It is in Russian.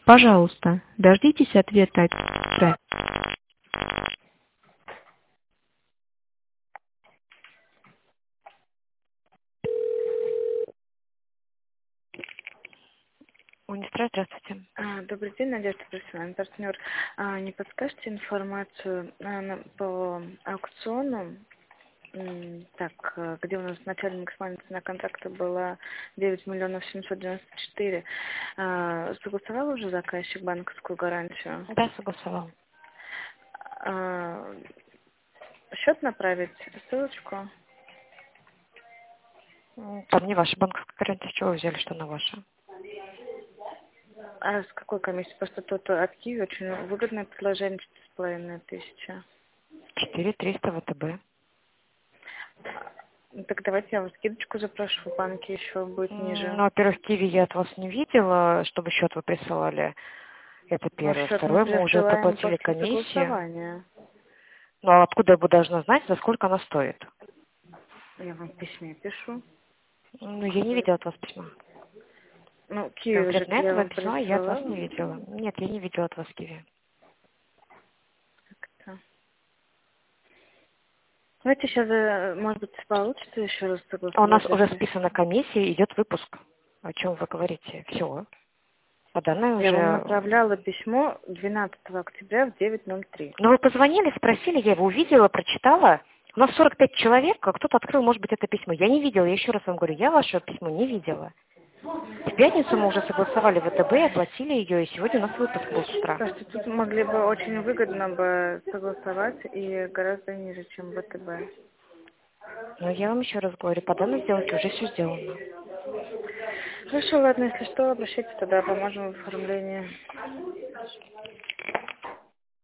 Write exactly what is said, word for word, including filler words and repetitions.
Пожалуйста, дождитесь ответа оператора. Унистрой, здравствуйте. А, Добрый день, Надежда Борисовна, партнер. А, Не подскажете информацию а, на- по аукциону? М, Так, э, где у нас начальная максимальная цена контракта была девять миллионов семьсот девяносто четыре. А, Согласовал уже заказчик банковскую гарантию? Да, согласовал. А, Счет направить, ссылочку? М, Там не ваша банковская гарантия, с чего вы взяли, что она ваша? А с какой комиссией? Просто тут от Киви очень выгодное предложение, четыре с половиной тысячи. четыре триста ВТБ. Ну, так давайте я вам скидочку запрошу, в банке еще будет М, ниже. Ну, во-первых, Киви я от вас не видела, чтобы счет вы присылали. Это Но первое. счет мы Второе, мы уже присылаем заплатили после комиссию. согласования. Ну, а откуда я бы должна знать, за сколько она стоит? Я вам в письме пишу. Ну, я не видела от вас письма. Ну, Киви же Конкретно я этого вам письма я от вас присылала. не видела. Нет, я не видела от вас Киви. Как-то. Давайте сейчас, может быть, получится еще раз А у нас согласовать. уже Если... списана комиссия, идет выпуск. О чем вы говорите? Все. А данные Я вам уже... направляла письмо двенадцатого октября в девять ноль три. Ну, вы позвонили, спросили, я его увидела, прочитала. У нас сорок пять человек, а кто-то открыл, может быть, это письмо. Я не видела, я еще раз вам говорю, я ваше письмо не видела. В пятницу мы уже согласовали ВТБ, оплатили ее, и сегодня у нас выпуск был с утра. Просто тут могли бы очень выгодно бы согласовать и гораздо ниже, чем ВТБ. Но я вам еще раз говорю, по данной сделке уже все сделано. Хорошо, ладно, если что, обращайтесь тогда, поможем в оформлении.